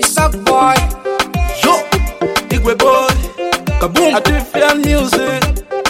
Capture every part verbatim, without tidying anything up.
Isak boy, yo, Igwe boy, kaboom, artificial music.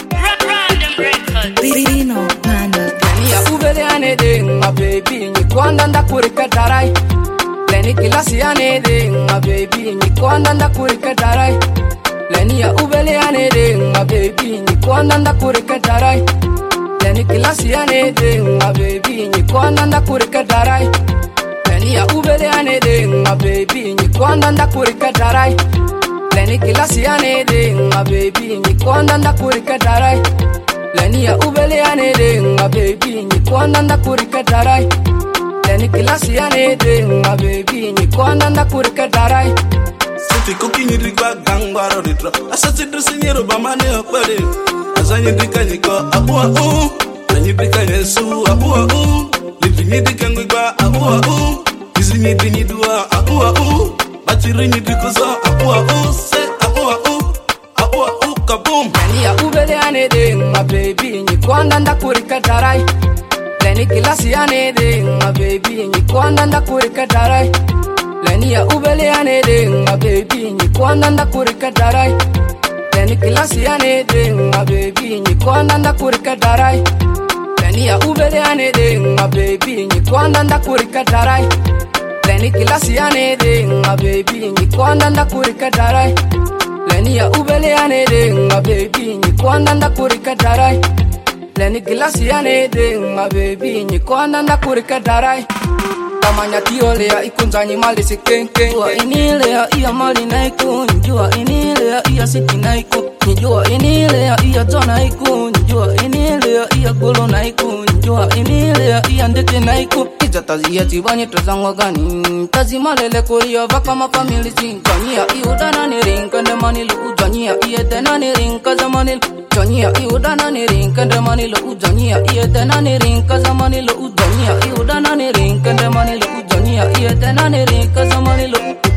Random records. Rino Panda. Leni ya ubele anede, my baby, nyikwanda ndakurika darai. Leni kilasi anede, my baby, nyikwanda ndakurika darai. Leni ya ubele anede, my baby, nyikwanda ndakurika darai. Leni kilasi anede, my baby, nyikwanda ndakurika darai. Leni ya ubele anede, my baby, nyikwanda ndakurika darai. Leni kilasi anede, my baby, nyikwanda ndakurika darai. Leni ya ubele anede, my baby, nyikwanda ndakurika darai. Leni kilasi anede, my baby, nyikwanda ndakurika darai. Siti cooking you drink back gang baro retro. Asati dressing you ba mane opere. Azanyi drink anyiko abua u. Anyi drink anyesu abua u. Living you drink angwa abua u. Kizini you drink dua abua u. Batiri you drink so abua u. Say abua u. Abua u kaboom. Leni ya ubele anede, my baby, nyikwanda ndakurika darai. Leni kilasi anede, my baby, nyikwanda ndakurika darai. Leni ya ubele anede, my baby, nyikwanda ndakurika darai. Leni kilasi anede, my baby, nyikwanda ndakurika darai. Leni ya ubele anede, my baby, nyikwanda ndakurika darai. Leni kilasi anede, my baby, nyikwanda ndakurika darai. Leni ya ubele anede, my baby, nyikwanda ndakurika darai. Leni kilasi anede, my baby, nyikwanda ndakurika darai. Kamanya tiole ya ikunzanyi mali sikenke. Njua inile ya iya mali naiku. Njua inile ya iya siti naiku. Njua inile ya iya tona iku. Njua inile ya iya gulu naiku. Njua inile ya iya ndeke naiku. Ija tazi ya tibanye tozangwa gani. Tazi malele kuria vaka mafamili zin. Jani ya iudana ni rinka nde manilu. Jani ya iya tena ni rinka za manilu. Jani ya iudana ni rinka nde manilu. Jani ya iya tena ni rinka za manilu. Jani ya iudana ni rinka nde manilu. Jani ya iya tena ni rinka za manilu.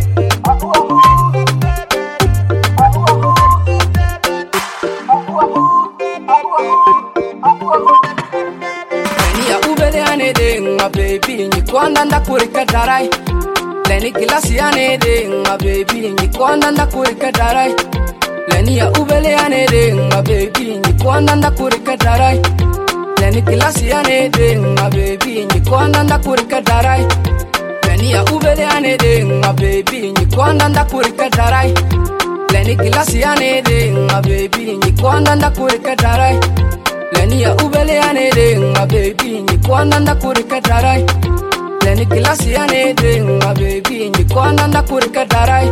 Leni ya ubele anede, my baby, nyikwanda ndakurika darai. Leni kilasi anede, my baby, nyikwanda ndakurika darai. Leni ya ubele anede, my baby, nyikwanda ndakurika darai. Leni kilasi anede, my baby, nyikwanda ndakurika darai. Leni ya ubele anede, my baby, nyikwanda ndakurika darai. Leni kilasi anede, my baby, nyikwanda ndakurika darai. Leni ya ubele anede, my baby, nyikwanda ndakurika darai. Leni kilasi anede, my baby, nyikwanda ndakurika darai.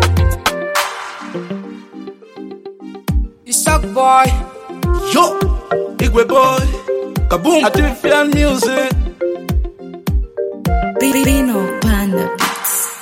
Isak boy, Yo, Igwe boy, kaboom, artificial music. Rino Panda Beats.